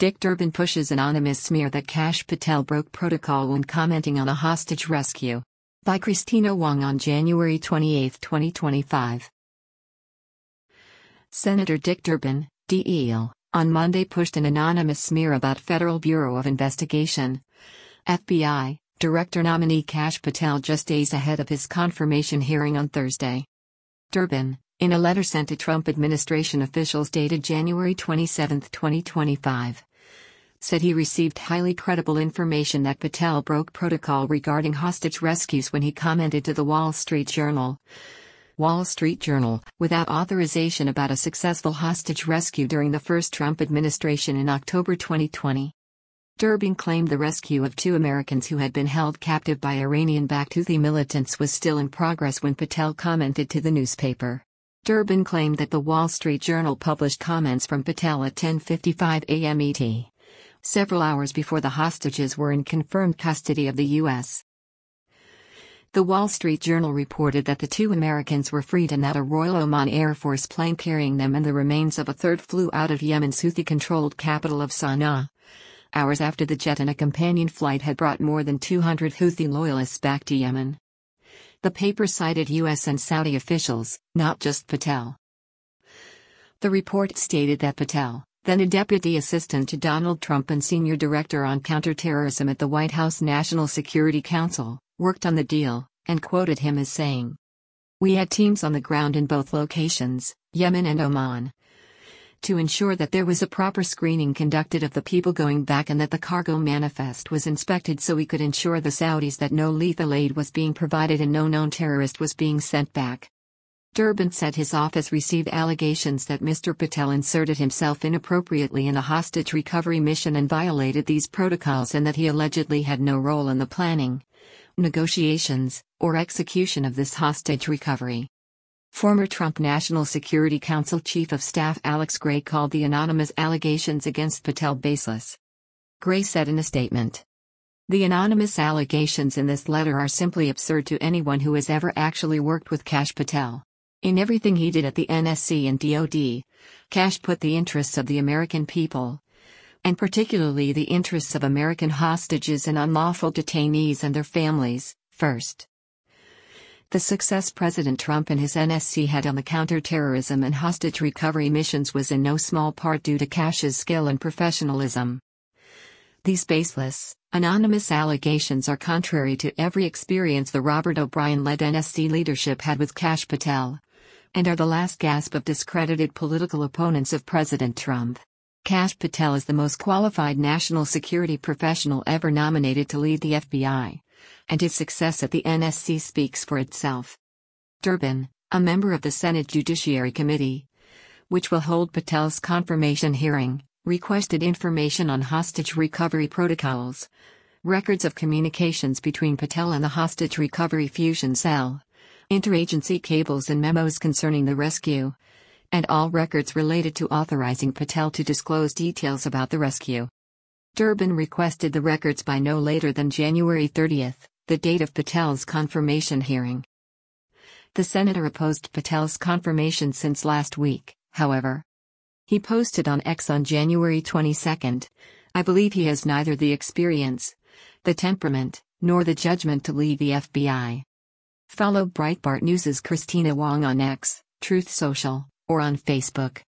Dick Durbin pushes anonymous smear that Kash Patel broke protocol when commenting on a hostage rescue. By Christina Wong on January 28, 2025. Senator Dick Durbin, DL, on Monday pushed an anonymous smear about Federal Bureau of Investigation (FBI) Director nominee Kash Patel just days ahead of his confirmation hearing on Thursday. Durbin, in a letter sent to Trump administration officials dated January 27, 2025, said he received highly credible information that Patel broke protocol regarding hostage rescues when he commented to the Wall Street Journal, without authorization about a successful hostage rescue during the first Trump administration in October 2020. Durbin claimed the rescue of 2 Americans who had been held captive by Iranian-backed Houthi militants was still in progress when Patel commented to the newspaper. Durbin claimed that the Wall Street Journal published comments from Patel at 10:55 a.m. ET, several hours before the hostages were in confirmed custody of the U.S. The Wall Street Journal reported that the 2 Americans were freed and that a Royal Oman Air Force plane carrying them and the remains of a third flew out of Yemen's Houthi-controlled capital of Sana'a, hours after the jet and a companion flight had brought more than 200 Houthi loyalists back to Yemen. The paper cited U.S. and Saudi officials, not just Patel. The report stated that Patel, then a deputy assistant to Donald Trump and senior director on counterterrorism at the White House National Security Council, worked on the deal, and quoted him as saying, "We had teams on the ground in both locations, Yemen and Oman, to ensure that there was a proper screening conducted of the people going back and that the cargo manifest was inspected so we could ensure the Saudis that no lethal aid was being provided and no known terrorist was being sent back." Durbin said his office received allegations that Mr. Patel inserted himself inappropriately in a hostage recovery mission and violated these protocols and that he allegedly had no role in the planning, negotiations, or execution of this hostage recovery. Former Trump National Security Council Chief of Staff Alex Gray called the anonymous allegations against Patel baseless. Gray said in a statement, "The anonymous allegations in this letter are simply absurd to anyone who has ever actually worked with Kash Patel. In everything he did at the NSC and DoD, Kash put the interests of the American people, and particularly the interests of American hostages and unlawful detainees and their families, first." The success President Trump and his NSC had on the counterterrorism and hostage recovery missions was in no small part due to Kash's skill and professionalism. These baseless, anonymous allegations are contrary to every experience the Robert O'Brien-led NSC leadership had with Kash Patel, and are the last gasp of discredited political opponents of President Trump. Kash Patel is the most qualified national security professional ever nominated to lead the FBI, and his success at the NSC speaks for itself. Durbin, a member of the Senate Judiciary Committee, which will hold Patel's confirmation hearing, requested information on hostage recovery protocols, records of communications between Patel and the Hostage Recovery Fusion Cell, interagency cables and memos concerning the rescue, and all records related to authorizing Patel to disclose details about the rescue. Durbin requested the records by no later than January 30, the date of Patel's confirmation hearing. The senator opposed Patel's confirmation since last week, however. He posted on X on January 22, "I believe he has neither the experience, the temperament, nor the judgment to lead the FBI." Follow Breitbart News' Christina Wong on X, Truth Social, or on Facebook.